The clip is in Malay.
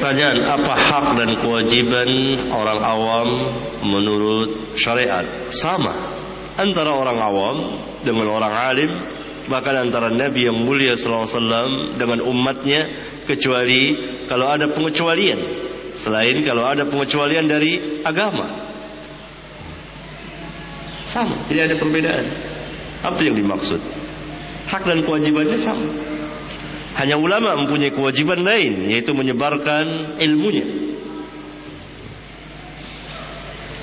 Pertanyaan, apa hak dan kewajiban orang awam menurut syariat? Sama antara orang awam dengan orang alim, bahkan antara Nabi yang mulia sallallahu alaihi wasallam dengan umatnya, kecuali kalau ada pengecualian. Selain kalau ada pengecualian dari agama. Sama, tidak ada perbedaan. Apa yang dimaksud? Hak dan kewajibannya sama. Hanya ulama mempunyai kewajiban lain, yaitu menyebarkan ilmunya.